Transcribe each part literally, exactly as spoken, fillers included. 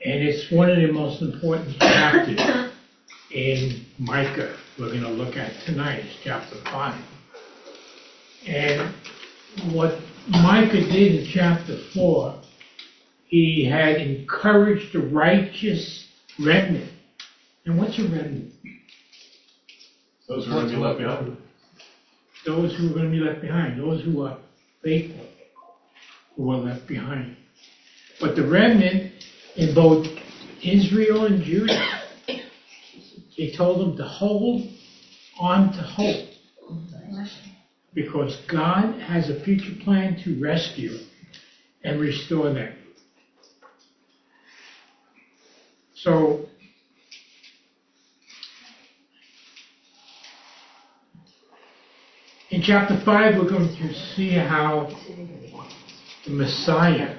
And it's one of the most important chapters in Micah we're going to look at tonight, is chapter five. And what Micah did in chapter four, he had encouraged the righteous remnant. And what's a remnant? Those who are going to be left behind. Those who are going to be left behind. Those who are faithful, who are left behind. But the remnant in both Israel and Judah, he told them to hold on to hope. Because God has a future plan to rescue and restore them. So, in chapter five, we're going to see how the Messiah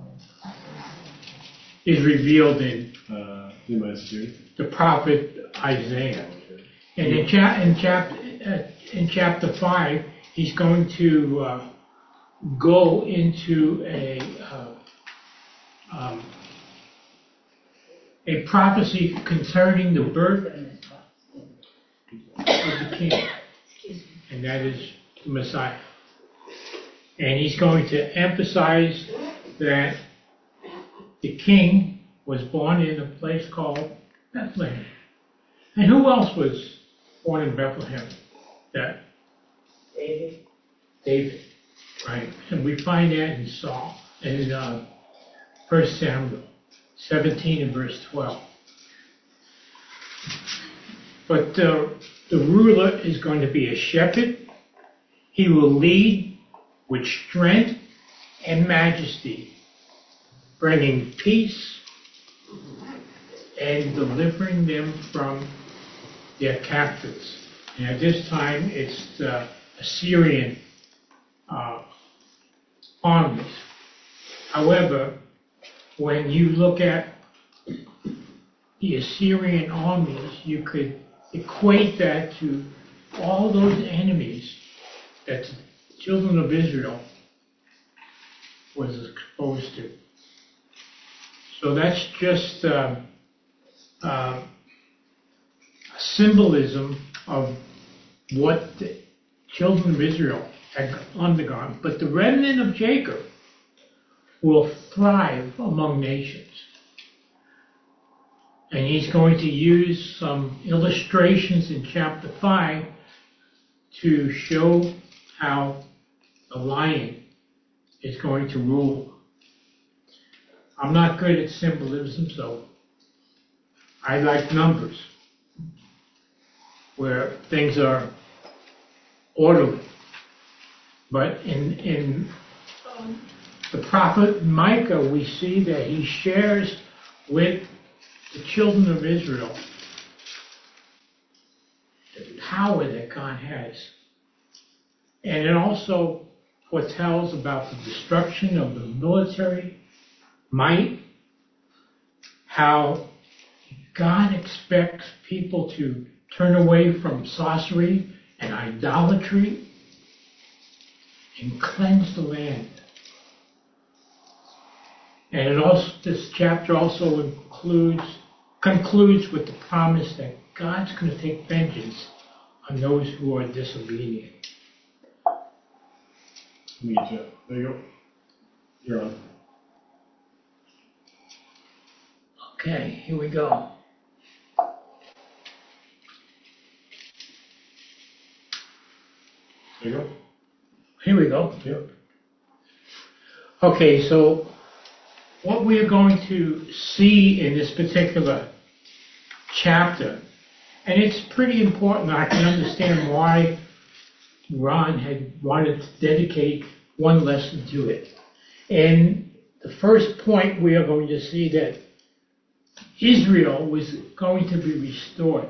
is revealed in uh, the prophet Isaiah. And in, cha- in, chap- uh, in chapter five, he's going to uh, go into a uh, um, a prophecy concerning the birth of the King, and that is the Messiah. And he's going to emphasize that the King was born in a place called Bethlehem. And who else was born in Bethlehem? That David. David, right? And we find that in Saul, in uh, First Samuel seventeen and verse twelve. But uh, the ruler is going to be a shepherd. He will lead with strength and majesty, bringing peace and delivering them from their captives. And at this time, it's the Assyrian uh, armies. However, when you look at the Assyrian armies, you could equate that to all those enemies that the children of Israel was exposed to. So that's just uh, uh, a symbolism of what the children of Israel had undergone. But the remnant of Jacob will thrive among nations. And he's going to use some illustrations in chapter five to show how the lion is going to rule. I'm not good at symbolism, so I like numbers, where things are orderly. But in, in um, the prophet Micah, we see that he shares with the children of Israel the power that God has. And it also foretells about the destruction of the military might, how God expects people to turn away from sorcery and idolatry and cleanse the land. And it also, this chapter also includes, concludes with the promise that God's going to take vengeance on those who are disobedient. Me too. There you go. You're on. Okay, here we go. There you go. Here we go. Yep. Okay, so what we are going to see in this particular chapter, and it's pretty important. I can understand why Ron had wanted to dedicate one lesson to it. And the first point, we are going to see that Israel was going to be restored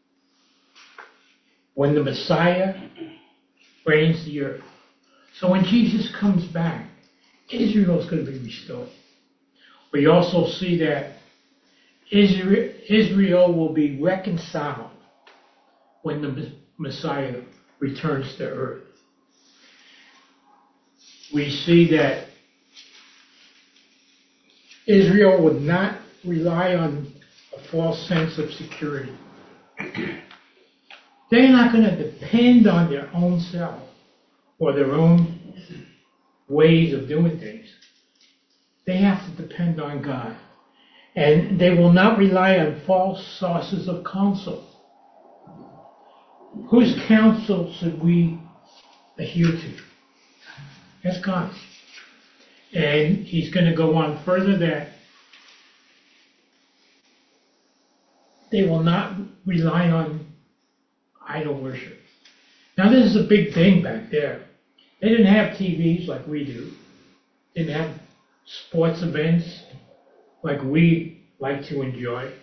when the Messiah reigns the earth. So when Jesus comes back, Israel is going to be restored. We also see that Israel, Israel will be reconciled when the Messiah returns to earth. We see that Israel would not rely on a false sense of security. They're not going to depend on their own self or their own ways of doing things. They have to depend on God. And they will not rely on false sources of counsel. Whose counsel should we adhere to? That's God's. And he's going to go on further that they will not rely on idol worship. Now this is a big thing back there. They didn't have T Vs like we do. They didn't have sports events like we like to enjoy.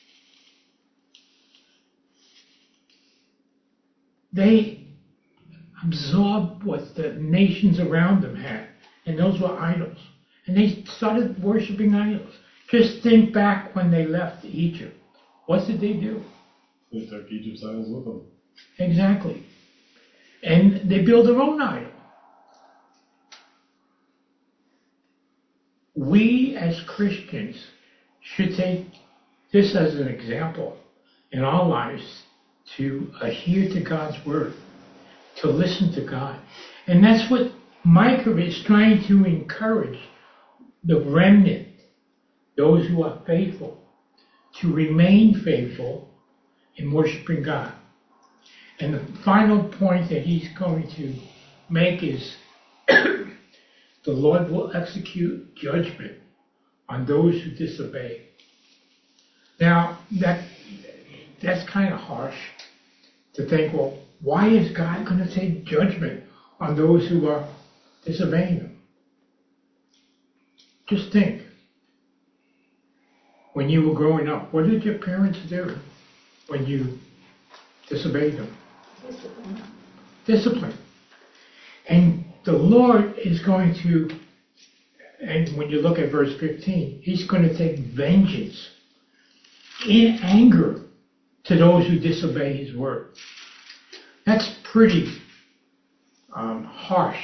They absorbed what the nations around them had, and those were idols. And they started worshiping idols. Just think back when they left Egypt. What did they do? They took Egypt's idols with them. Exactly. And they built their own idol. We as Christians should take this as an example in our lives to adhere to God's word, to listen to God. And that's what Micah is trying to encourage the remnant, those who are faithful, to remain faithful in worshiping God. And the final point that he's going to make is the Lord will execute judgment on those who disobey. Now, that that's kind of harsh to think, well, why is God going to take judgment on those who are disobeying him? Just think. When you were growing up, what did your parents do when you disobeyed them? Discipline. Discipline. And the Lord is going to, and when you look at verse fifteen, he's going to take vengeance in anger to those who disobey his word. That's pretty um, harsh.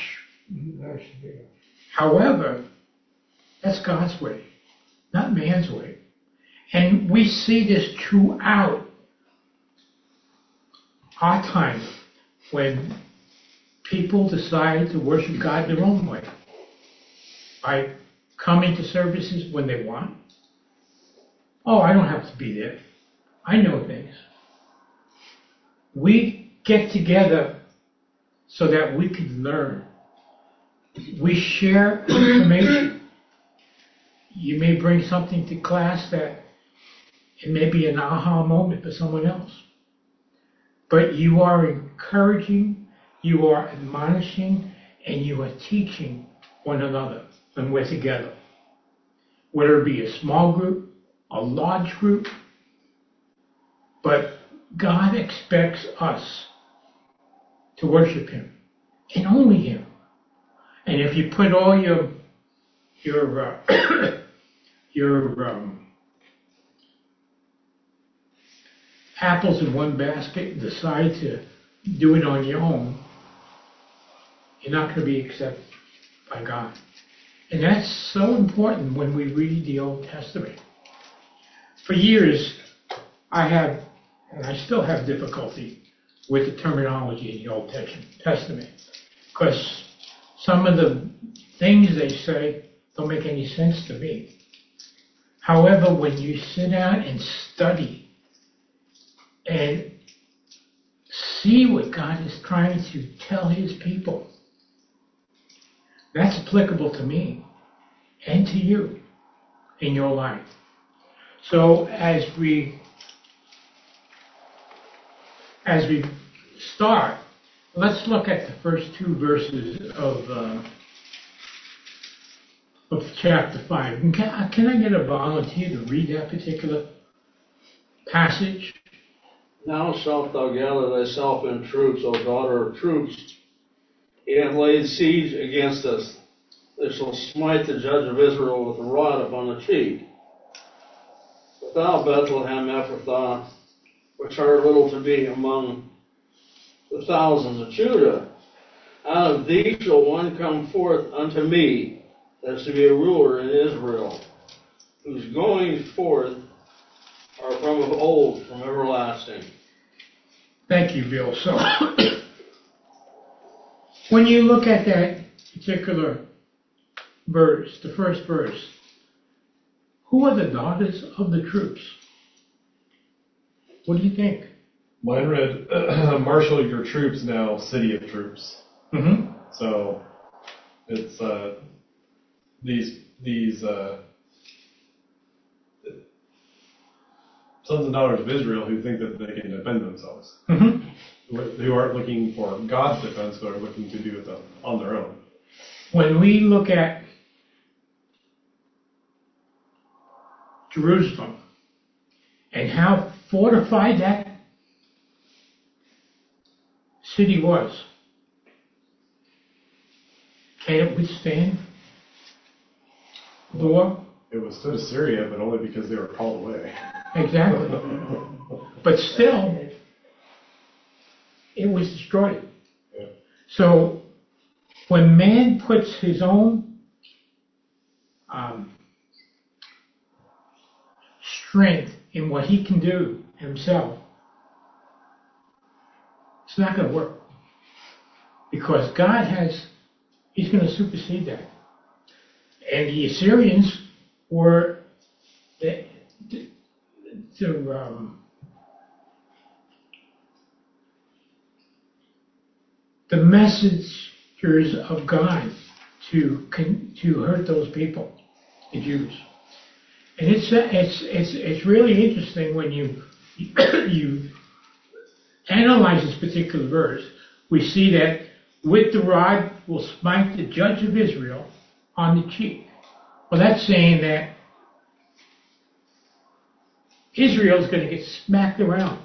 However, that's God's way, not man's way. And we see this throughout our time when people decide to worship God their own way by coming to services when they want. Oh, I don't have to be there. I know things. We get together so that we can learn. We share information. You may bring something to class that it may be an aha moment for someone else. But you are encouraging, you are admonishing, and you are teaching one another when we're together. Whether it be a small group, a large group, but God expects us to worship him, and only him. And if you put all your your uh, your um, apples in one basket and decide to do it on your own, you're not going to be accepted by God. And that's so important when we read the Old Testament. For years, I have, and I still have difficulty with the terminology in the Old Testament, because some of the things they say don't make any sense to me. However, when you sit down and study and see what God is trying to tell his people, that's applicable to me and to you in your life. So as we as we start, let's look at the first two verses of uh, of chapter five. Can, can I get a volunteer to read that particular passage? Now shalt thou gather thyself in troops, O daughter of troops. He hath laid siege against us. They shall smite the judge of Israel with a rod upon the cheek. But thou, Bethlehem Ephrathah, which art little to be among the thousands of Judah, out of thee shall one come forth unto me, that is to be a ruler in Israel, whose goings forth are from of old, from everlasting. Thank you, Bill. So, when you look at that particular verse, the first verse, who are the daughters of the troops? What do you think? Mine read, marshal your troops now, city of troops. Mm-hmm. So it's uh, these these uh, sons and daughters of Israel who think that they can defend themselves, Mm-hmm. who aren't looking for God's defense, but are looking to do it on their own. When we look at Jerusalem and how fortified that city was, can it withstand the war? It withstood Assyria, but only because they were called away. Exactly. But still, it was destroyed. Yeah. So, when man puts his own um, strength in what he can do himself, it's not going to work. Because God has, he's going to supersede that. And the Assyrians were the, the, the um, the messengers of God to con, to hurt those people, the Jews. And it's uh, it's it's it's really interesting when you you analyze this particular verse. We see that with the rod will smite the judge of Israel on the cheek. Well, that's saying that Israel's going to get smacked around,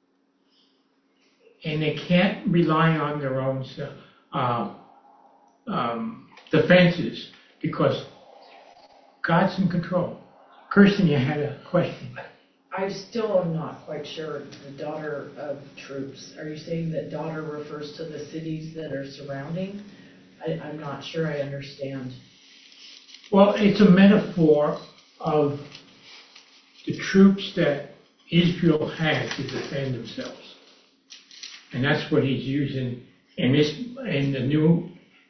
and they can't rely on their own uh, um, defenses because God's in control. Kirsten, you had a question. I still am not quite sure. The daughter of troops. Are you saying that daughter refers to the cities that are surrounding? I, I'm not sure I understand. Well, it's a metaphor of the troops that Israel had to defend themselves. And that's what he's using in this, in the new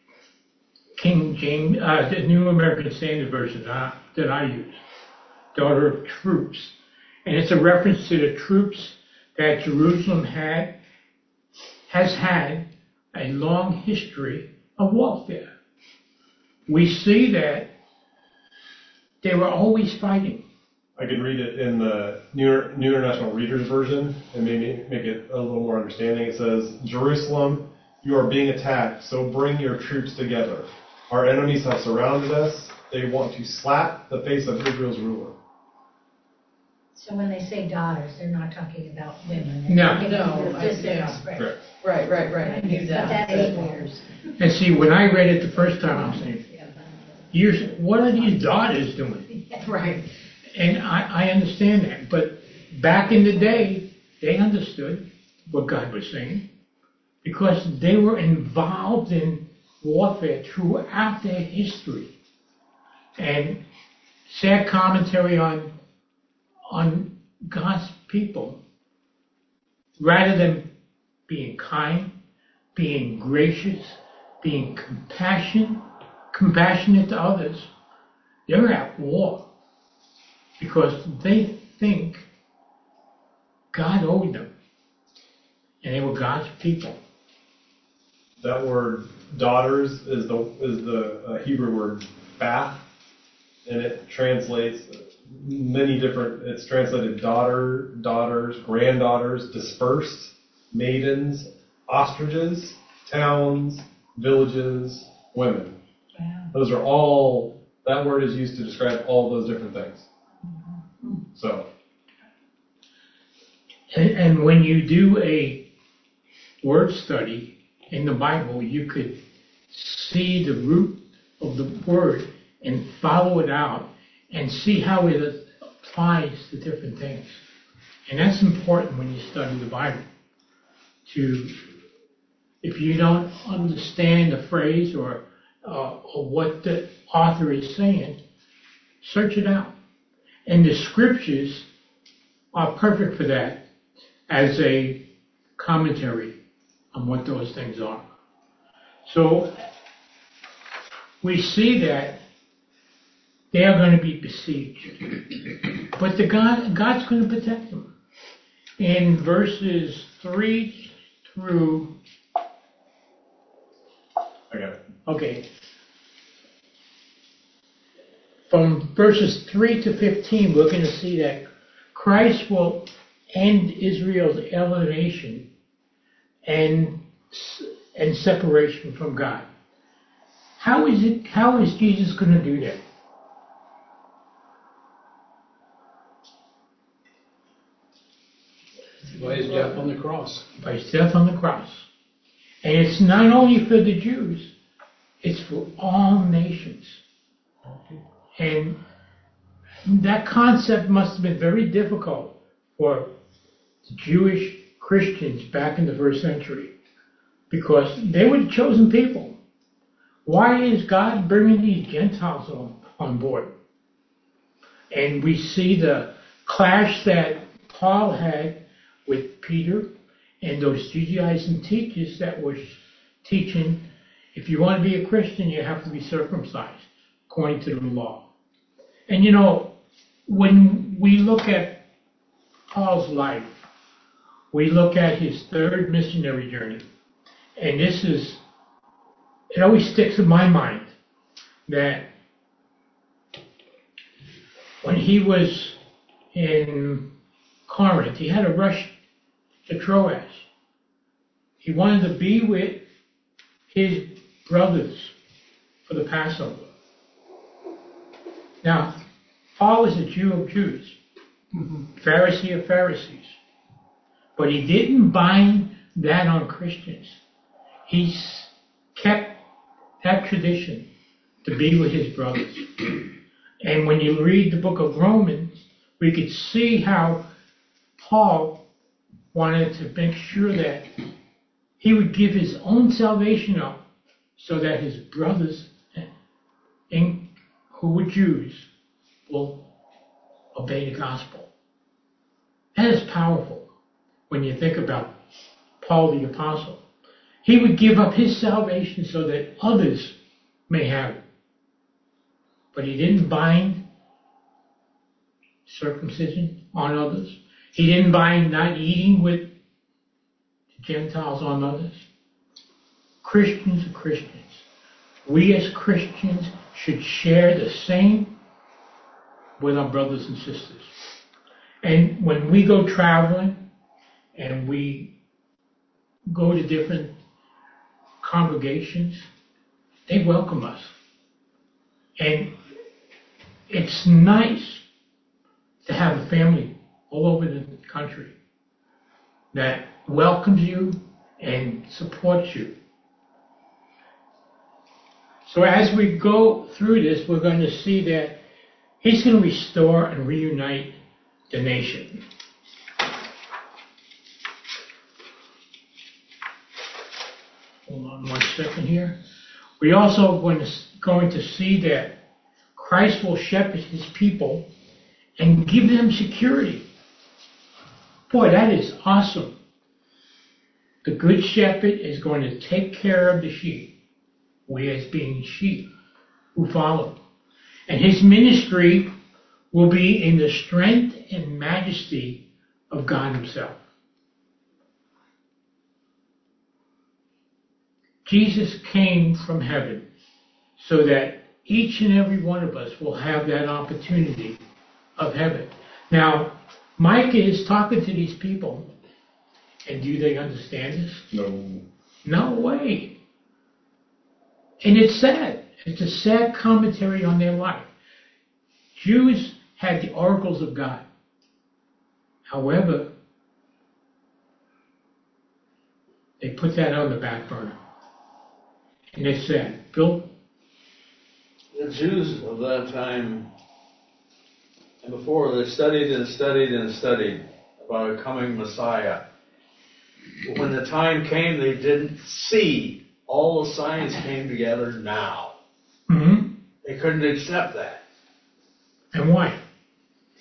King James, uh, the New American Standard Version uh, that I use. Daughter of troops. And it's a reference to the troops that Jerusalem had, has had a long history of warfare. We see that they were always fighting. I can read it in the New, New International Reader's Version and maybe make it a little more understanding. It says, Jerusalem, you are being attacked, so bring your troops together. Our enemies have surrounded us. They want to slap the face of Israel's ruler. So when they say daughters, they're not talking about women. They're No. talking No, about I- this yeah. expression. Right, right, right. I knew But that. that's eight years. And see, when I read it the first time, I was saying, years, what are these daughters doing? Right. And I, I understand that. But back in the day, they understood what God was saying because they were involved in warfare throughout their history. And sad commentary on on God's people, rather than being kind, being gracious, being compassion, compassionate to others, they're at war because they think God owed them, and they were God's people. That word daughters is the is the uh, Hebrew word bath, and it translates many different. It's translated daughter, daughters, granddaughters, dispersed, maidens, ostriches, towns, villages, women. Wow. Those are all. That word is used to describe all those different things. So. And, and when you do a word study in the Bible, you could see the root of the word and follow it out and see how it applies to different things. And that's important when you study the Bible. To, if you don't understand the phrase or, uh, or what the author is saying, search it out. And the scriptures are perfect for that as a commentary on what those things are. So we see that they are going to be besieged. But the God, God's going to protect them. In verses three through, I got it. okay, from verses three to fifteen, we're going to see that Christ will end Israel's alienation and and separation from God. How is it? How is Jesus going to do that? By his death on the cross. By his death on the cross. And it's not only for the Jews, it's for all nations. And that concept must have been very difficult for the Jewish Christians back in the first century, because they were the chosen people. Why is God bringing these Gentiles on, on board? And we see the clash that Paul had with Peter and those Judaizing teachers that were teaching, if you want to be a Christian, you have to be circumcised according to the law. And you know, when we look at Paul's life, we look at his third missionary journey, and this is, it always sticks in my mind that when he was in Corinth, he had to rush to Troas. He wanted to be with his brothers for the Passover. Now, Paul was a Jew of Jews, Pharisee of Pharisees, but he didn't bind that on Christians. He kept that tradition to be with his brothers. And when you read the book of Romans, we could see how Paul wanted to make sure that he would give his own salvation up so that his brothers in, who were Jews will obey the gospel. That is powerful when you think about Paul the Apostle. He would give up his salvation so that others may have it. But he didn't bind circumcision on others. He didn't bind not eating with the Gentiles on others. Christians are Christians. We as Christians should share the same with our brothers and sisters. And when we go traveling and we go to different congregations, they welcome us. And it's nice to have a family all over the country that welcomes you and supports you. So as we go through this, we're going to see that he's going to restore and reunite the nation. Hold on one second here. We also are going to, going to see that Christ will shepherd his people and give them security. Boy, that is awesome. The good shepherd is going to take care of the sheep, we as being sheep who follow. And his ministry will be in the strength and majesty of God himself. Jesus came from heaven so that each and every one of us will have that opportunity of heaven. Now, Micah is talking to these people, and do they understand this? No. No way. And it's sad. It's a sad commentary on their life. Jews had the oracles of God. However, they put that on the back burner. And they said, Bill? The Jews of that time and before, they studied and studied and studied about a coming Messiah. But when the time came, they didn't see all the signs came together now. Mm-hmm. They couldn't accept that. And why?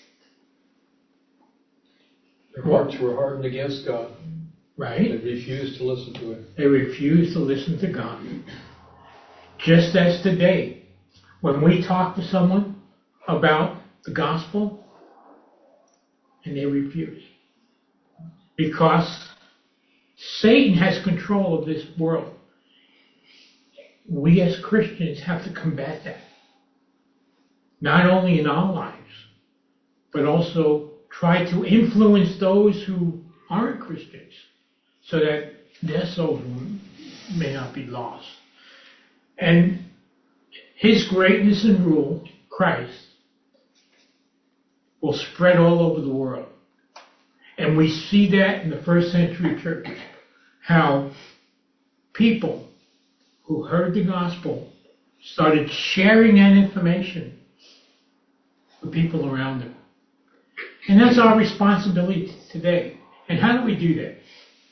Their hearts were hardened against God. They right? refused to listen to Him. They refuse to listen to God. Just as today, when we talk to someone about the gospel, and they refuse. Because Satan has control of this world. We as Christians have to combat that. Not only in our lives, but also try to influence those who aren't Christians so that their souls may not be lost. And His greatness and rule, Christ, will spread all over the world. And we see that in the first century church, how people who heard the gospel started sharing that information with people around them. And that's our responsibility today. And how do we do that?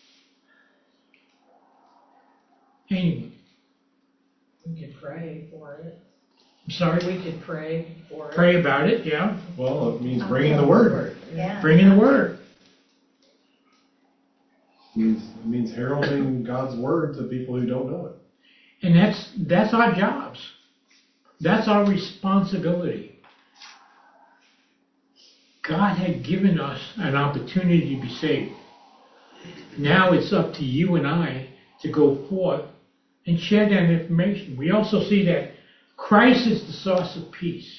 Anyone? We could pray for it. I'm sorry? We could pray for it. Pray about it, yeah. Well, it means bringing the word. Yeah. Bringing the word. It means, it means heralding God's word to people who don't know it. And that's that's our jobs. That's our responsibility. God had given us an opportunity to be saved. Now it's up to you and I to go forth and share that information. We also see that Christ is the source of peace.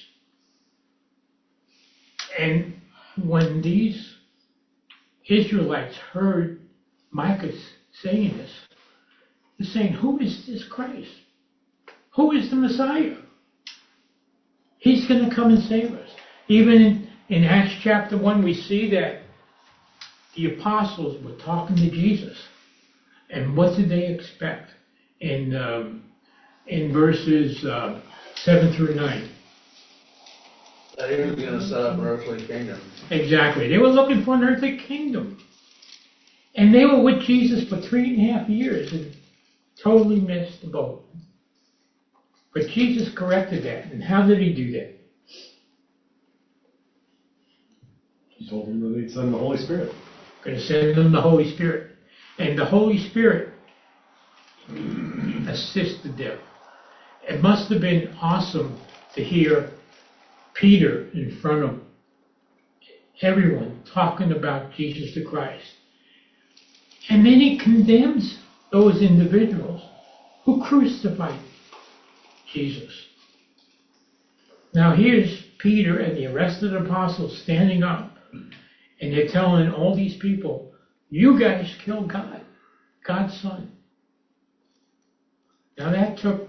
And when these Israelites heard Micah saying this, they're saying, who is this Christ? Who is the Messiah? He's going to come and save us. Even in, in Acts chapter one, we see that the apostles were talking to Jesus. And what did they expect? In, um, in verses uh, seven through nine. That he was going to set up an earthly kingdom. Exactly. They were looking for an earthly kingdom. And they were with Jesus for three and a half years and totally missed the boat. But Jesus corrected that. And how did He do that? He told them that He'd send the Holy Spirit. Going to send them the Holy Spirit. And the Holy Spirit assisted them. It must have been awesome to hear Peter in front of everyone talking about Jesus the Christ. And then he condemns those individuals who crucified Jesus. Now here's Peter and the rest of the apostles standing up, and they're telling all these people, you guys killed God, God's Son. Now that took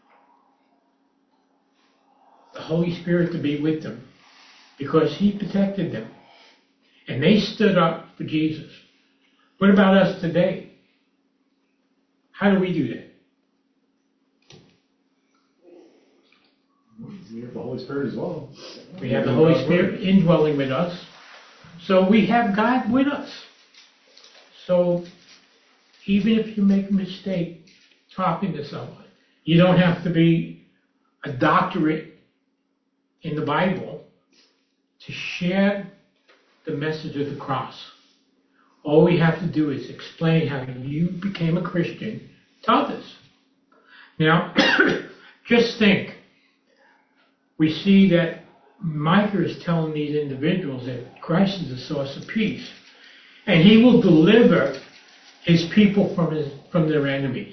the Holy Spirit to be with them because He protected them. And they stood up for Jesus. What about us today? How do we do that? We have the Holy Spirit as well. We have the Holy Spirit indwelling with us. So we have God with us. So even if you make a mistake talking to someone, you don't have to be a doctorate in the Bible to share the message of the cross. All we have to do is explain how you became a Christian to others. Now, just think. We see that Micah is telling these individuals that Christ is the source of peace. And He will deliver His people from, his, from their enemies.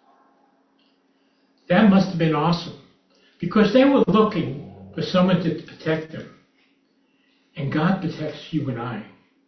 That must have been awesome. Because they were looking for someone to protect them. And God protects you and I.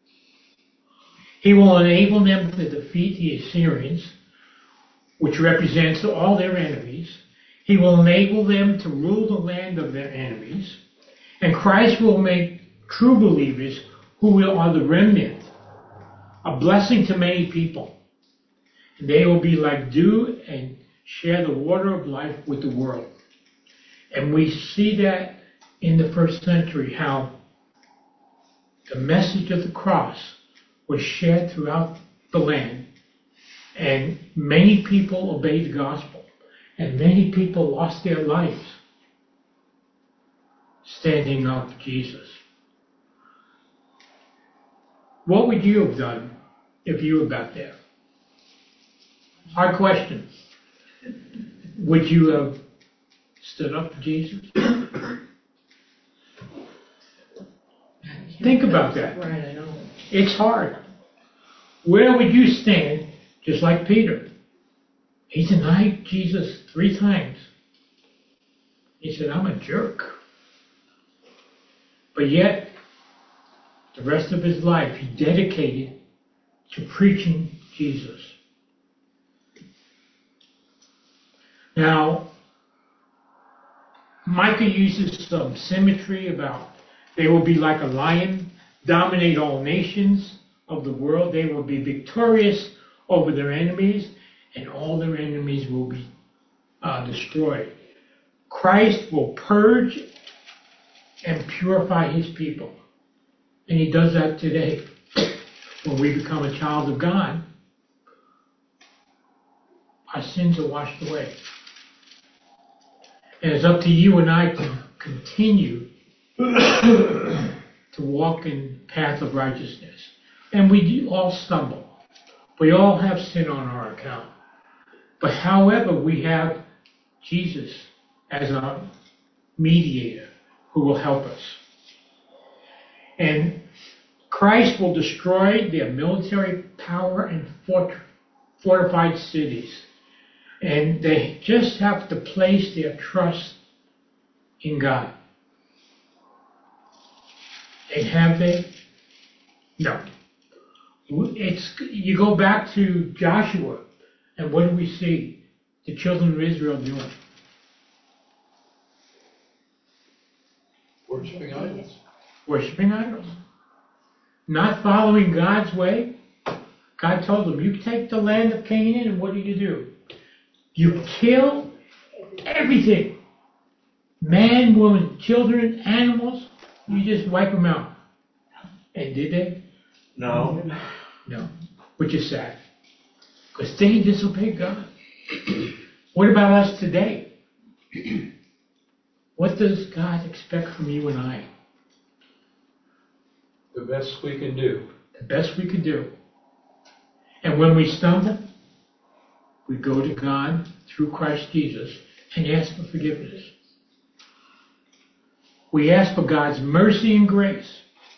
He will enable them to defeat the Assyrians, which represents all their enemies. He will enable them to rule the land of their enemies. And Christ will make true believers, who are the remnant, a blessing to many people. And they will be like dew and share the water of life with the world. And we see that in the first century, how the message of the cross was shared throughout the land. And many people obeyed the gospel. And many people lost their lives standing up for Jesus. What would you have done if you were back there? Hard question. Would you have stood up for Jesus? Think about that. Right, I know. It's hard. Where would you stand, just like Peter? He denied Jesus three times. He said, I'm a jerk. But yet, the rest of his life, he dedicated to preaching Jesus. Now, Micah uses some symmetry about they will be like a lion, dominate all nations of the world. They will be victorious over their enemies, and all their enemies will be uh, destroyed. Christ will purge and purify his people. And he does that today. When we become a child of God, our sins are washed away. And it's up to you and I to continue to walk in the path of righteousness. And we do all stumble. We all have sin on our account. But however, we have Jesus as our mediator who will help us. And Christ will destroy their military power and fort- fortified cities. And they just have to place their trust in God. And have they? No. It's, you go back to Joshua, and what do we see the children of Israel doing? Worshipping idols. Worshipping idols. Not following God's way. God told them, you take the land of Canaan, and what do you do? You kill everything. Man, woman, children, animals, you just wipe them out. And did they? No. No. Which is sad. Because they disobeyed God. What about us today? What does God expect from you and I? The best we can do. The best we could do. And when we stumble, we go to God through Christ Jesus and ask for forgiveness. We ask for God's mercy and grace.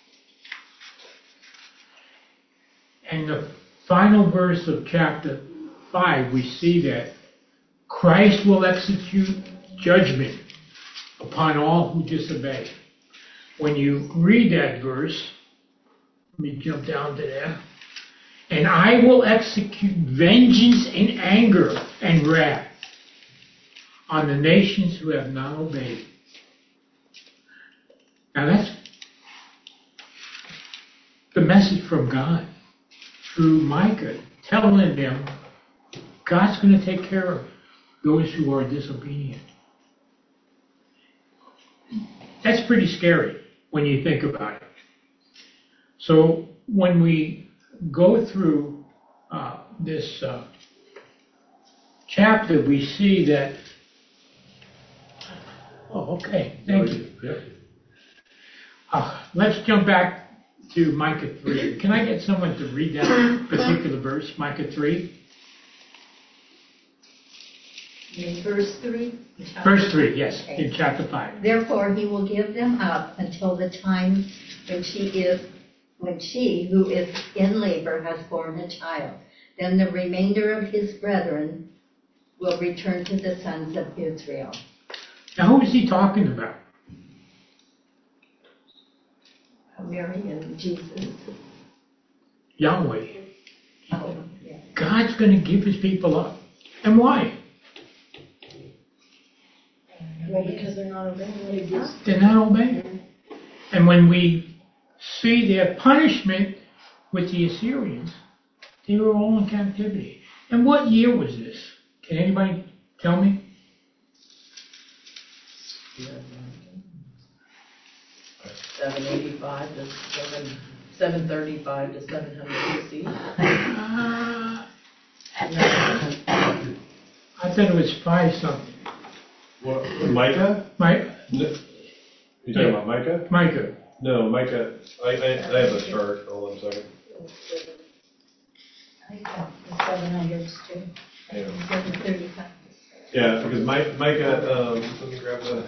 And the final verse of chapter five, we see that Christ will execute judgment upon all who disobey. When you read that verse, let me jump down to there. And I will execute vengeance in anger and wrath on the nations who have not obeyed. Now that's the message from God through Micah, telling them God's going to take care of those who are disobedient. That's pretty scary when you think about it. So when we go through uh, this uh, chapter, we see that. Oh, okay. Thank you. Yep. Uh, let's jump back to Micah three. Can I get someone to read that particular verse, Micah three? In verse three? Verse three, yes, Okay. in chapter five. Therefore he will give them up until the time when she is, when she who is in labor has borne a child. Then the remainder of his brethren will return to the sons of Israel. Now, who is he talking about? Mary and Jesus. Yahweh. Oh, yeah. God's going to give his people up. And why? Well, because they're not obeying what he gives. They're not obeying. And when we see their punishment with the Assyrians, they were all in captivity. And what year was this? Can anybody tell me? seven eighty-five to seven, seven thirty-five to seven hundred B C. Uh, I thought it was five something. What, Micah? My, No. You talking about Micah? Micah. No, Micah, I, I, I have a chart, hold on a second. I got the seven hundreds too. Yeah. Seven thirty-five. Yeah, because Mi- Micah, um, let me grab the.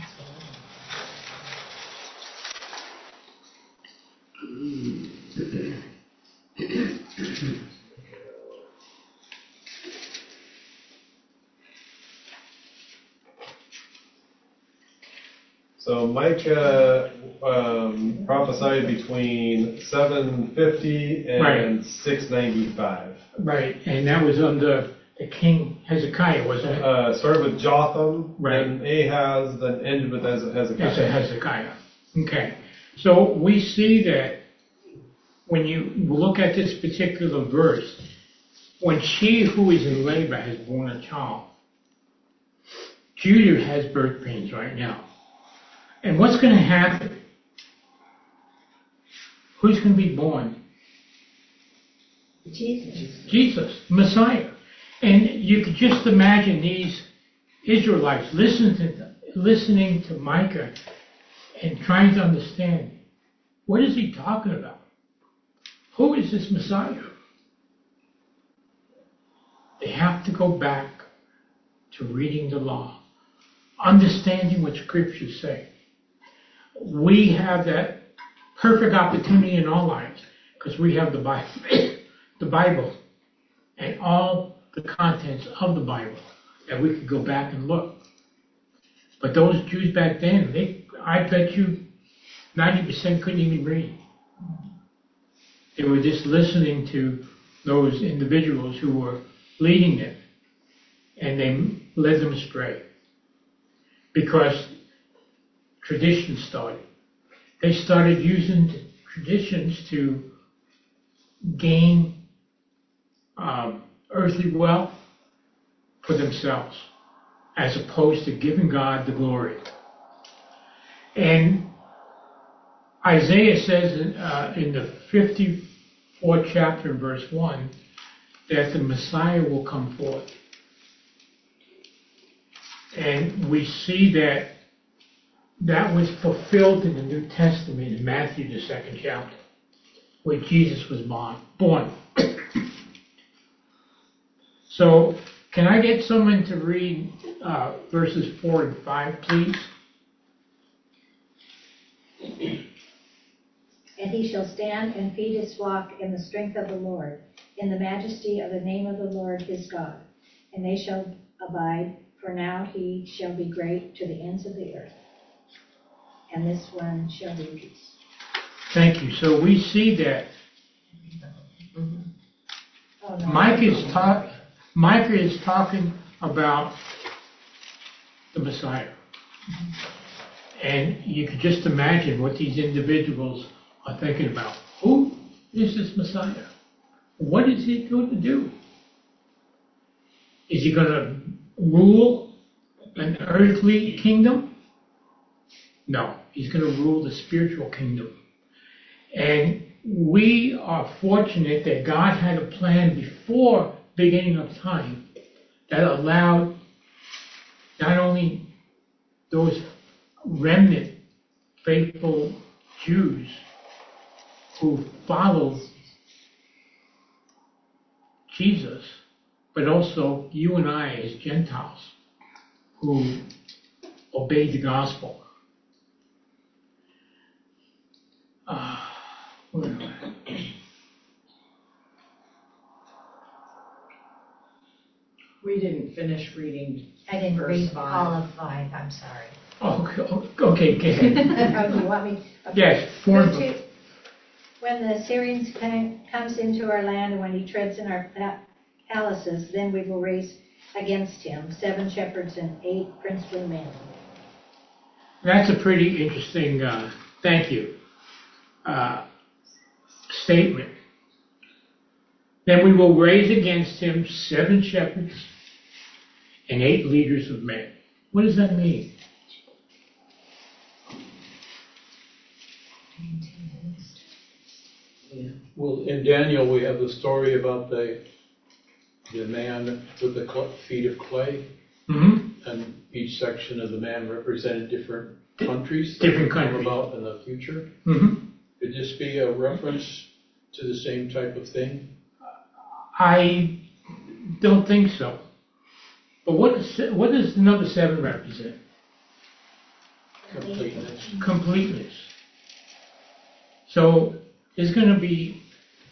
So Micah um, prophesied between seven fifty and Right. six ninety-five. Right, and that was under the king Hezekiah, wasn't it? Uh, started with Jotham, Right. then Ahaz, then ended with Hez- Yes, Hezekiah. Hezekiah. Okay, so we see that when you look at this particular verse, when she who is in labor has born a child, Judah has birth pains right now. And what's going to happen? Who's going to be born? Jesus. Jesus, Messiah. And you could just imagine these Israelites listening to, listening to Micah and trying to understand, what is he talking about? Who is this Messiah? They have to go back to reading the law, understanding what scriptures say. We have that perfect opportunity in our lives because we have the Bible, the Bible, and all the contents of the Bible that we could go back and look. But those Jews back then, they, I bet you ninety percent couldn't even read. They were just listening to those individuals who were leading them, and they led them astray because tradition started. They started using the traditions to gain um, earthly wealth for themselves, as opposed to giving God the glory. And Isaiah says in, uh, in the fifty-fourth chapter, verse one, that the Messiah will come forth. And we see that that was fulfilled in the New Testament in Matthew, the second chapter, where Jesus was born. born. So, can I get someone to read uh, verses four and five, please? And he shall stand and feed his flock in the strength of the Lord, in the majesty of the name of the Lord his God. And they shall abide, for now he shall be great to the ends of the earth. And this one shall be peace. Thank you. So we see that Oh, no. Mike is, ta- Micah is talking about the Messiah. And you could just imagine what these individuals are thinking about. Who is this Messiah? What is he going to do? Is he going to rule an earthly kingdom? No, he's going to rule the spiritual kingdom. And we are fortunate that God had a plan before the beginning of time that allowed not only those remnant faithful Jews who followed Jesus, but also you and I as Gentiles who obeyed the gospel. Uh, where am I? We didn't finish reading. I didn't verse read five. all of five, I'm sorry. Oh, okay, go ahead. Oh, you want me? Okay. Yes, four. When to- When the Syrians come, comes into our land, and when he treads in our pa- palaces, then we will raise against him seven shepherds and eight princely men. That's a pretty interesting, uh, thank you, uh, statement. Then we will raise against him seven shepherds and eight leaders of men. What does that mean? Well, in Daniel, we have the story about the, the man with the cl- feet of clay, Mm-hmm. and each section of the man represented different countries. that Different come countries. About in the future. hmm Could this be a reference to the same type of thing? I don't think so. But what is, what does the number seven represent? Completeness. Completeness. So there's going to be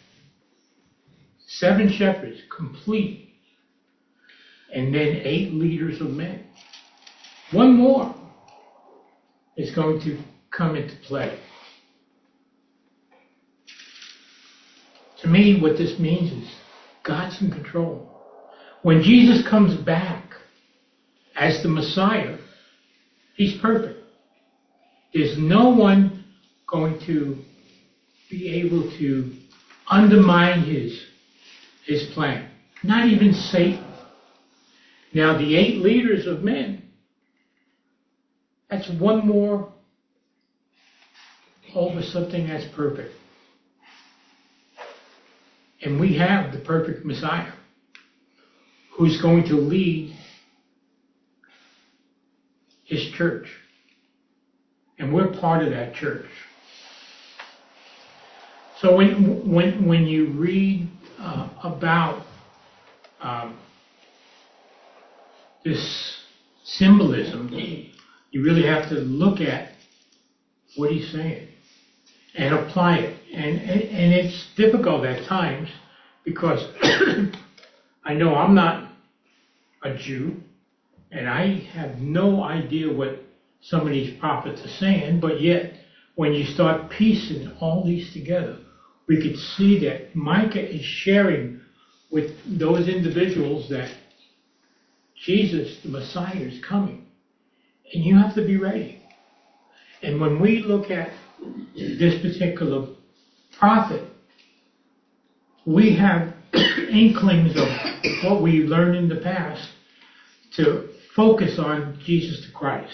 seven shepherds complete, and then eight leaders of men. One more is going to come into play. To me, what this means is God's in control. When Jesus comes back as the Messiah, he's perfect. There's no one going to be able to undermine his, his plan. Not even Satan. Now, the eight leaders of men, that's one more over something that's perfect. And we have the perfect Messiah who's going to lead his church. And we're part of that church. So when when when you read uh, about um, this symbolism, you really have to look at what he's saying and apply it. And, and, and it's difficult at times because I know I'm not a Jew and I have no idea what some of these prophets are saying, but yet when you start piecing all these together, we could see that Micah is sharing with those individuals that Jesus, the Messiah, is coming. And you have to be ready. And when we look at this particular prophet, we have inklings of what we learned in the past to focus on Jesus the Christ.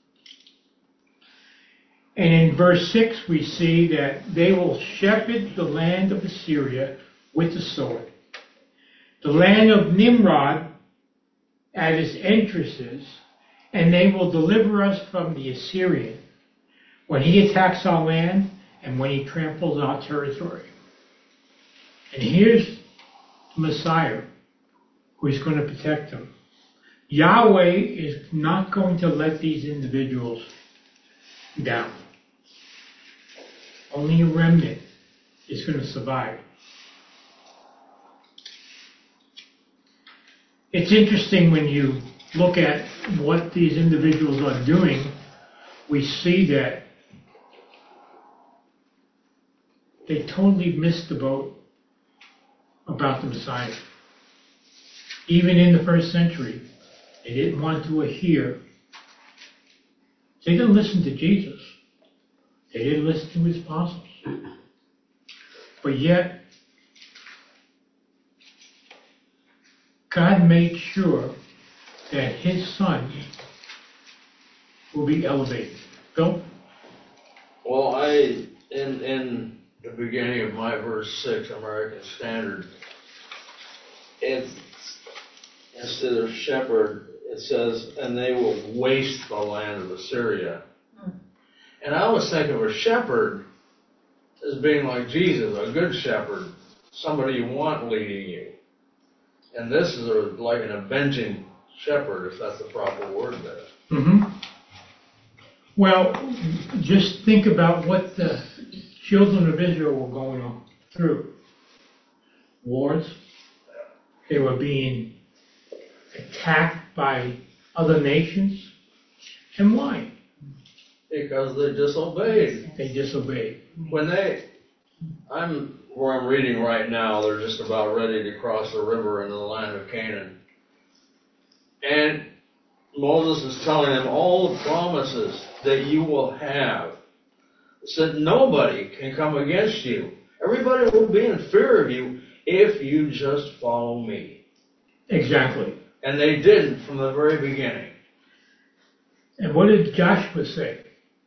And in verse six, we see that they will shepherd the land of Assyria with the sword, the land of Nimrod at its entrances, and they will deliver us from the Assyrian when he attacks our land and when he tramples our territory. And here's the Messiah who is going to protect them. Yahweh is not going to let these individuals down. Only a remnant is going to survive. It's interesting when you look at what these individuals are doing, we see that they totally missed the boat about the Messiah. Even in the first century, they didn't want to hear. They didn't listen to Jesus. They didn't listen to his apostles. But yet, God made sure that his son will be elevated. Bill? Well, I, in, in the beginning of my verse six, American Standard, it's, instead of shepherd, it says, and they will waste the land of Assyria. And I always think of a shepherd as being like Jesus, a good shepherd, somebody you want leading you. And this is a, like an avenging shepherd, if that's the proper word there. Mm-hmm. Well, just think about what the children of Israel were going through. Wars. They were being attacked by other nations. And why? Because they disobeyed. They disobeyed. When they, I'm where I'm reading right now, they're just about ready to cross the river into the land of Canaan. And Moses is telling them all the promises that you will have. He said nobody can come against you. Everybody will be in fear of you if you just follow me. Exactly. And they didn't from the very beginning. And what did Joshua say?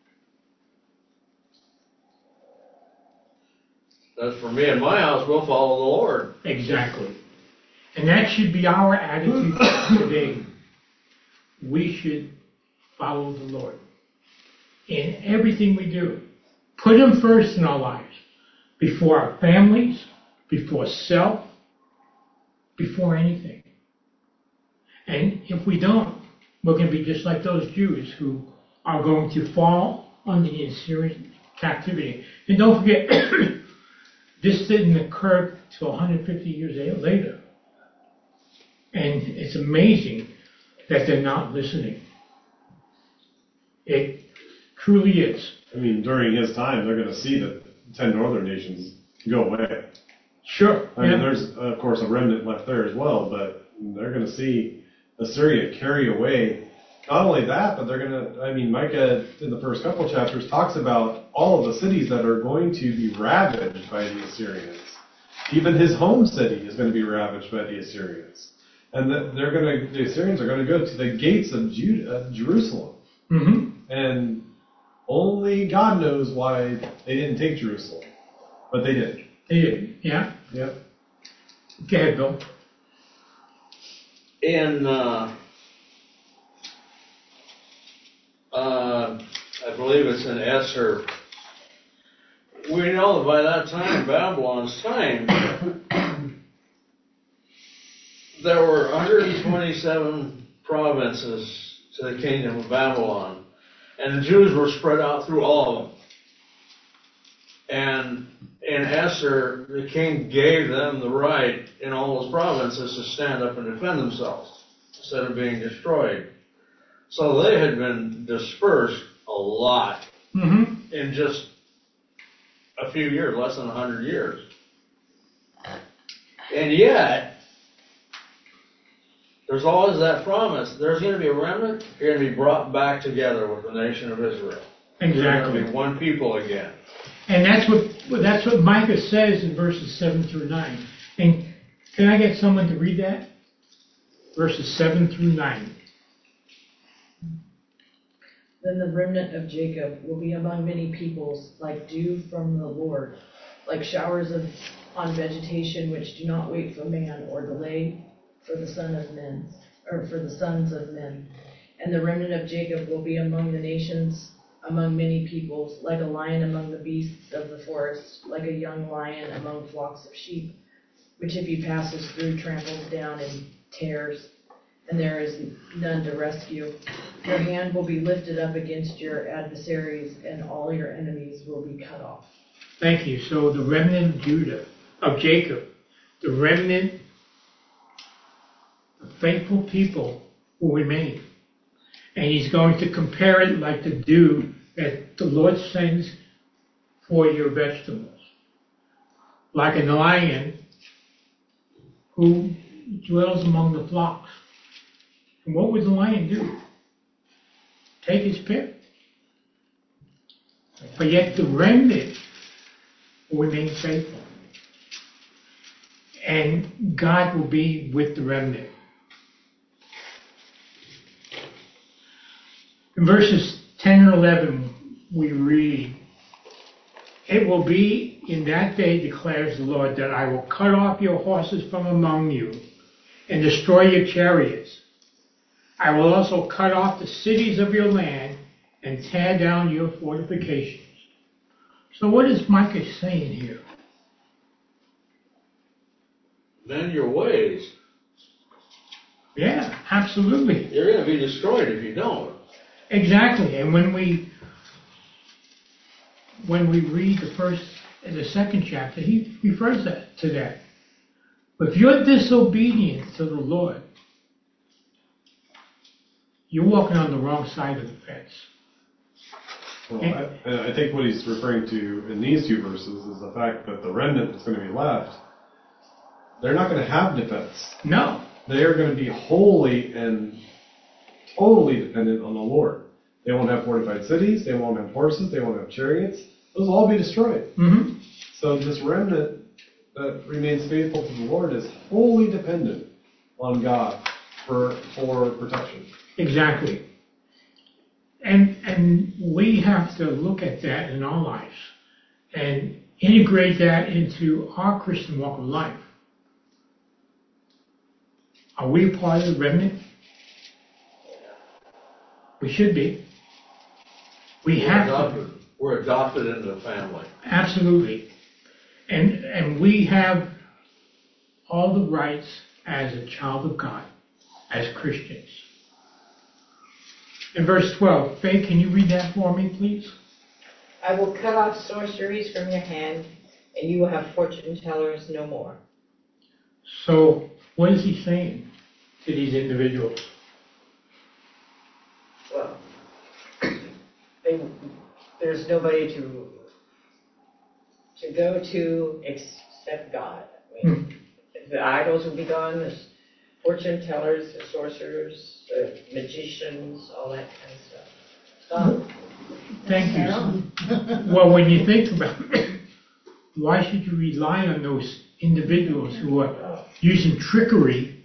As for me and my house, we'll follow the Lord. Exactly. And that should be our attitude today. We should follow the Lord. in everything we do. Put Him first in our lives, before our families, before self, before anything. And if we don't, we're going to be just like those Jews who are going to fall under the Assyrian captivity. And don't forget, this didn't occur till one hundred fifty years later. And it's amazing that they're not listening. It truly is. I mean, during his time, they're going to see the ten northern nations go away. Sure. I yeah. mean, there's, of course, a remnant left there as well, but they're going to see Assyria carry away. Not only that, but they're going to, I mean, Micah, in the first couple chapters, talks about all of the cities that are going to be ravaged by the Assyrians. Even his home city is going to be ravaged by the Assyrians. And that they're going to, the Assyrians are going to go to the gates of Judah, uh, Jerusalem. Mm-hmm. And only God knows why they didn't take Jerusalem. But they did. They did, yeah. Yep. Go ahead, Bill. In, uh, uh, I believe it's in Esther, we know that by that time, Babylon's time, there were one hundred twenty-seven provinces to the kingdom of Babylon, and the Jews were spread out through all of them. And in Esther, the king gave them the right in all those provinces to stand up and defend themselves instead of being destroyed. So they had been dispersed a lot Mm-hmm. in just a few years, less than a hundred years. And yet, there's always that promise. There's going to be a remnant. You're going to be brought back together with the nation of Israel. You're going Exactly. to be one people again. And that's what that's what Micah says in verses seven through nine. And can I get someone to read that? Verses seven through nine. Then the remnant of Jacob will be among many peoples, like dew from the Lord, like showers of, on vegetation which do not wait for man or delay for the son of men, or for the sons of men. And the remnant of Jacob will be among the nations, among many peoples, like a lion among the beasts of the forest, like a young lion among flocks of sheep, which if he passes through tramples down and tears, and there is none to rescue. Your hand will be lifted up against your adversaries, and all your enemies will be cut off. Thank you. So the remnant of Judah, of Jacob, the remnant, the faithful people will remain. And he's going to compare it like the dew that the Lord sends for your vegetables. Like a lion who dwells among the flocks. And what would the lion do? Take his pick. But yet the remnant will remain faithful. And God will be with the remnant. In verses ten and eleven, we read, "It will be in that day, declares the Lord, that I will cut off your horses from among you and destroy your chariots. I will also cut off the cities of your land and tear down your fortifications." So what is Micah saying here? Mend your ways. Yeah, absolutely. You're going to be destroyed if you don't. Exactly. And when we when we read the first and the second chapter, he refers that to that. But if you're disobedient to the Lord, you're walking on the wrong side of the fence. Well, I, and I think what he's referring to in these two verses is the fact that the remnant that's going to be left, they're not going to have defense. No. They are going to be wholly and totally dependent on the Lord. They won't have fortified cities. They won't have horses. They won't have chariots. Those will all be destroyed. Mm-hmm. So this remnant that remains faithful to the Lord is wholly dependent on God for for protection. Exactly. And and we have to look at that in our lives and integrate that into our Christian walk of life. Are we a part of the remnant? We should be. We We're have to. adopted. We're adopted into the family. Absolutely. And, and we have all the rights as a child of God, as Christians. In verse twelve, Faye, can you read that for me, please? I will cut off sorceries from your hand, and you will have fortune tellers no more. So, what is he saying to these individuals? Well, they, there's nobody to to go to except God. I mean, hmm. The idols will be gone. The fortune tellers, the sorcerers, the magicians, all that kind of stuff. It's gone. Thank you. Well, when you think about it, why should you rely on those individuals who are using trickery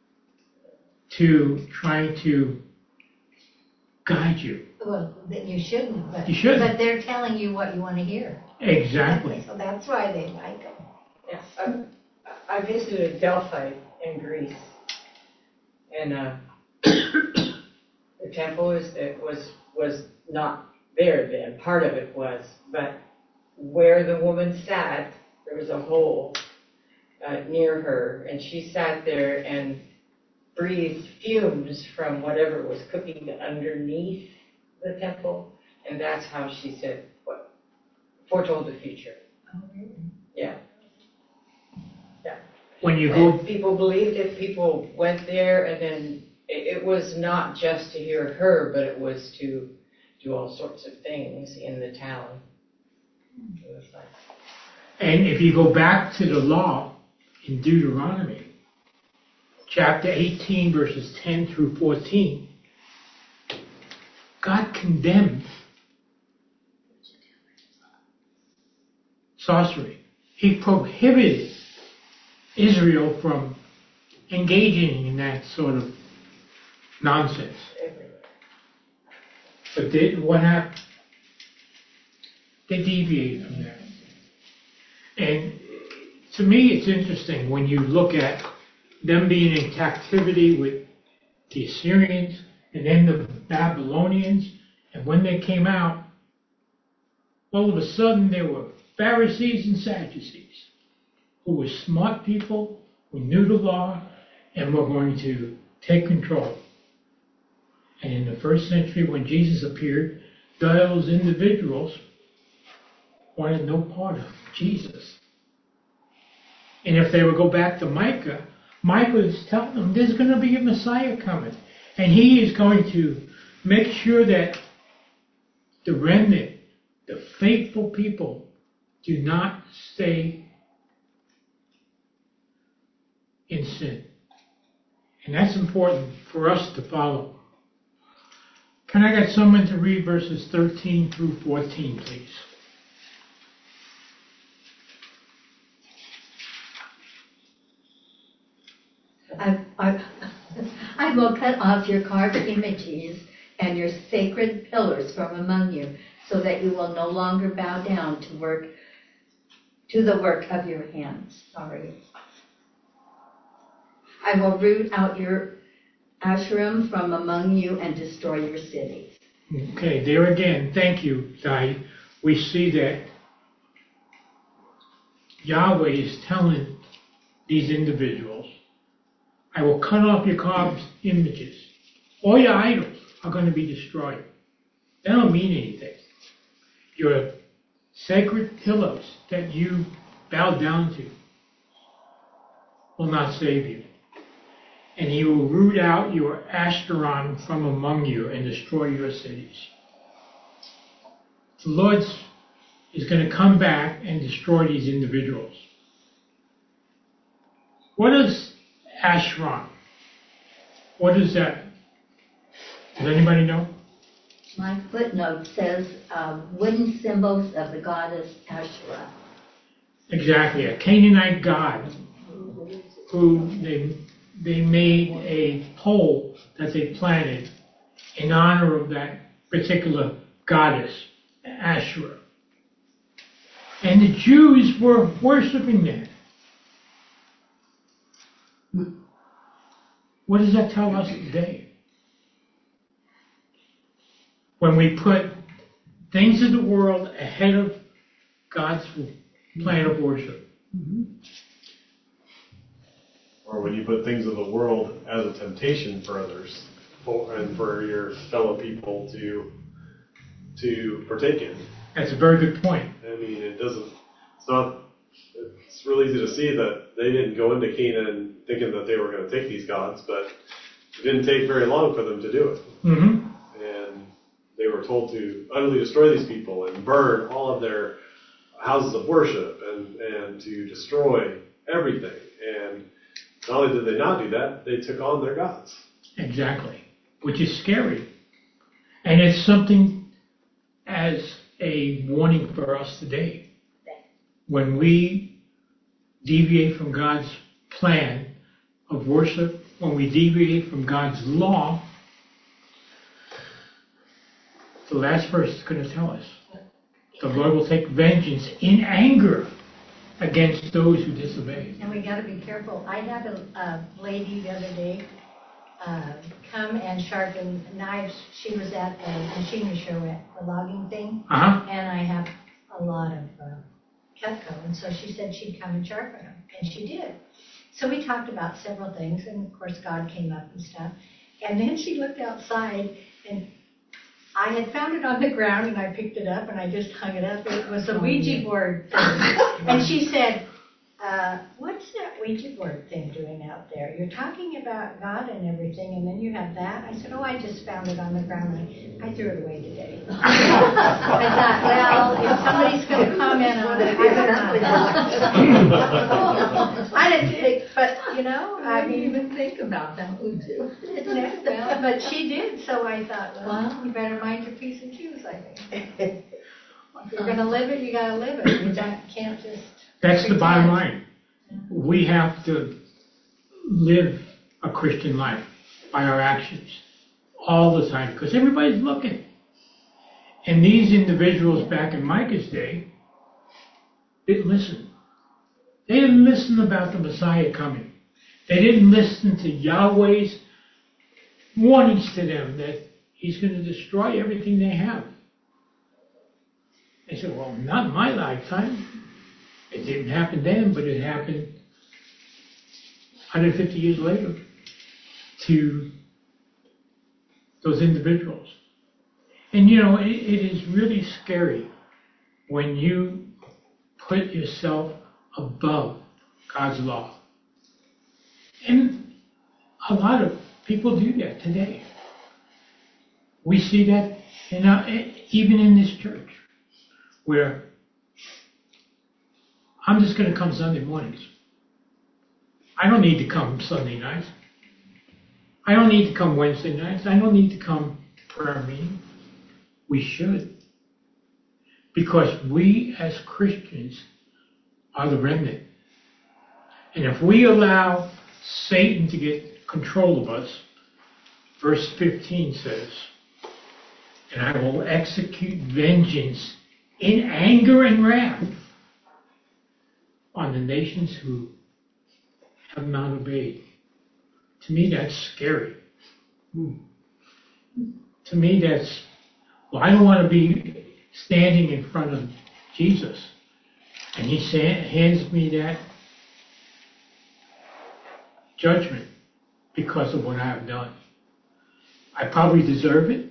to try to guide you? Well, then you shouldn't, but, You shouldn't. but they're telling you what you want to hear. Exactly. So that's why they like them. Yeah, I, I visited Delphi in Greece, and uh, the temple was was was not there then. Part of it was, but where the woman sat, there was a hole uh, near her, and she sat there and breathed fumes from whatever was cooking underneath the temple, and that's how she said what foretold the future. Oh, really? Yeah. Yeah. When you And go, people believed it, people went there, and then it, it was not just to hear her, but it was to do all sorts of things in the town. It was like, and if you go back to the law in Deuteronomy, chapter eighteen, verses ten through fourteen, God condemns sorcery. He prohibited Israel from engaging in that sort of nonsense. everywhere. But they, what happened? They deviated from that. And to me, it's interesting when you look at them being in captivity with the Assyrians and then the Babylonians, and when they came out, all of a sudden there were Pharisees and Sadducees who were smart people, who knew the law, and were going to take control. And in the first century, when Jesus appeared, those individuals wanted no part of Jesus. And if they would go back to Micah, Micah is telling them there's going to be a Messiah coming. And he is going to make sure that the remnant, the faithful people, do not stay in sin. And that's important for us to follow. Can I get someone to read verses thirteen through fourteen, please? I, I, I will cut off your carved images and your sacred pillars from among you, so that you will no longer bow down to work to the work of your hands. Sorry. I will root out your Asherim from among you and destroy your cities. Okay, there again, thank you, Zai. We see that Yahweh is telling these individuals, I will cut off your carved images. All your idols are going to be destroyed. They don't mean anything. Your sacred pillars that you bow down to will not save you. And he will root out your Ashtaron from among you and destroy your cities. The Lord is going to come back and destroy these individuals. What is Ashtaron? What is that? Does anybody know? My footnote says uh, wooden symbols of the goddess Asherah. Exactly, a Canaanite god who they they made a pole that they planted in honor of that particular goddess, Asherah. And the Jews were worshiping that. What does that tell us today? When we put things of the world ahead of God's plan of worship. Or when you put things of the world as a temptation for others, for, and for your fellow people to to partake in. That's a very good point. I mean, it doesn't. It's not. It's real easy to see that they didn't go into Canaan thinking that they were going to take these gods, but it didn't take very long for them to do it. Mm-hmm. And they were told to utterly destroy these people and burn all of their houses of worship and, and to destroy everything. And not only did they not do that, they took on their gods. Exactly. Which is scary. And it's something as a warning for us today. When we deviate from God's plan of worship, when we deviate from God's law, the last verse is going to tell us, the Lord will take vengeance in anger against those who disobey. And we got to be careful. I had a, a lady the other day uh, come and sharpen knives. She was at the machinery show at the logging thing, Uh-huh. and I have a lot of uh, Cutco, and so she said she'd come and sharpen them, and she did. So we talked about several things, and of course God came up and stuff. And then she looked outside, and I had found it on the ground, and I picked it up, and I just hung it up. It was a Ouija board thing. And she said, uh, what's that Ouija board thing doing out there? You're talking about God and everything, and then you have that? I said, oh, I just found it on the ground. I, I threw it away today. I thought, well, if somebody's going to comment on it, I, I didn't think, but, you know, I, I didn't even think about that, would you? well, but she did, so I thought, well, you better mind your P's and Q's, I think. If you're going to live it, you got to live it. You can't just... That's the bottom line. We have to live a Christian life by our actions all the time because everybody's looking. And these individuals back in Micah's day didn't listen. They didn't listen about the Messiah coming. They didn't listen to Yahweh's warnings to them that he's going to destroy everything they have. They said, well, not in my lifetime. It didn't happen then, but it happened one hundred fifty years later to those individuals. And you know, it, it is really scary when you put yourself above God's law. And a lot of people do that today. We see that in our, even in this church, where I'm just going to come Sunday mornings. I don't need to come Sunday nights. I don't need to come Wednesday nights. I don't need to come prayer meeting. We should. Because we as Christians are the remnant. And if we allow Satan to get control of us, verse fifteen says, and I will execute vengeance in anger and wrath on the nations who have not obeyed. To me, that's scary. Hmm. To me, that's, well, I don't want to be standing in front of Jesus, and he hands me that judgment because of what I have done. I probably deserve it,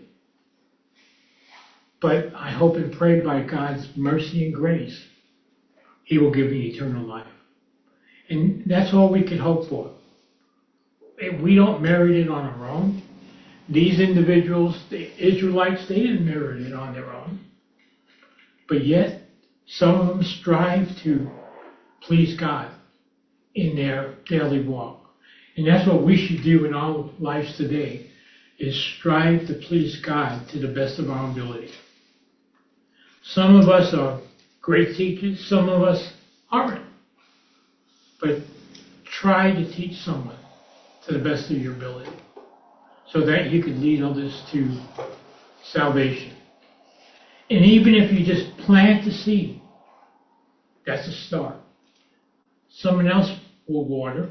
but I hope and pray by God's mercy and grace, he will give me eternal life. And that's all we can hope for. We don't merit it on our own. These individuals, the Israelites, they didn't merit it on their own. But yet, some of them strive to please God in their daily walk. And that's what we should do in our lives today, is strive to please God to the best of our ability. Some of us are great teachers, some of us aren't. But try to teach someone to the best of your ability so that you can lead others to salvation. And even if you just plant the seed, that's a start. Someone else will water,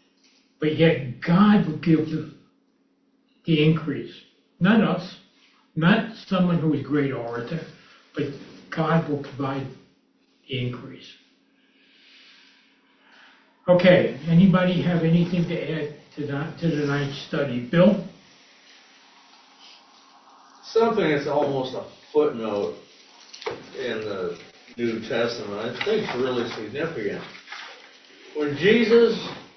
but yet God will give the, the increase. Not us, Not someone who is a great orator, but God will provide the increase. Okay, anybody have anything to add to that, to tonight's study? Bill? Something that's almost a footnote in the New Testament, I think is really significant. When Jesus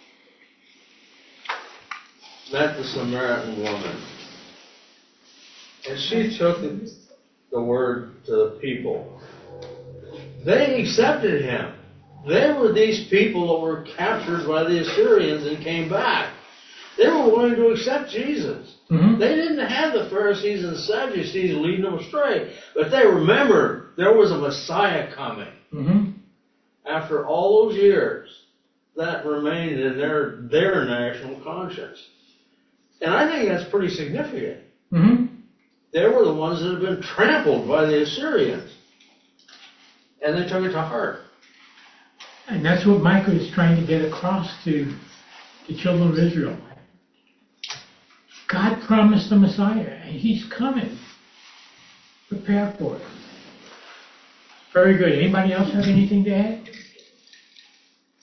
met the Samaritan woman, and she took the, the word to the people, they accepted him. They were these people that were captured by the Assyrians and came back. They were willing to accept Jesus. Mm-hmm. They didn't have the Pharisees and the Sadducees leading them astray, but they remembered there was a Messiah coming. Mm-hmm. After all those years, that remained in their their national conscience. And I think that's pretty significant. Mm-hmm. They were the ones that had been trampled by the Assyrians. And they took it to heart. And that's what Micah is trying to get across to the children of Israel. God promised the Messiah, and he's coming. Prepare for it. Very good. Anybody else have anything to add?